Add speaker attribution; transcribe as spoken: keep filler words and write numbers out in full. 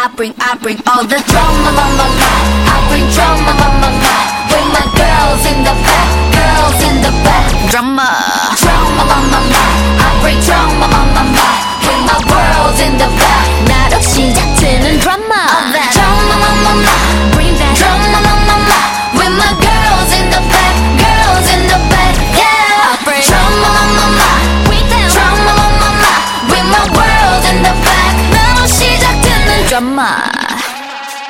Speaker 1: I bring, I bring all the drama, ma, ma, ma. I bring drama, ma, ma, ma. With my girls in the back, girls in the back. Drama, drama, ma, ma, ma. I bring drama, ma, ma, ma. With my girls in the back. 나로 시작되는 drama. Drama, ma, ma, ma. Bring that drama, ma, ma, ma. With my girls in the back, girls in the back. Yeah, I bring drama, ma, ma, ma. Drama, ma, ma, ma. With my girls in the back. 나로 시작되는 drama.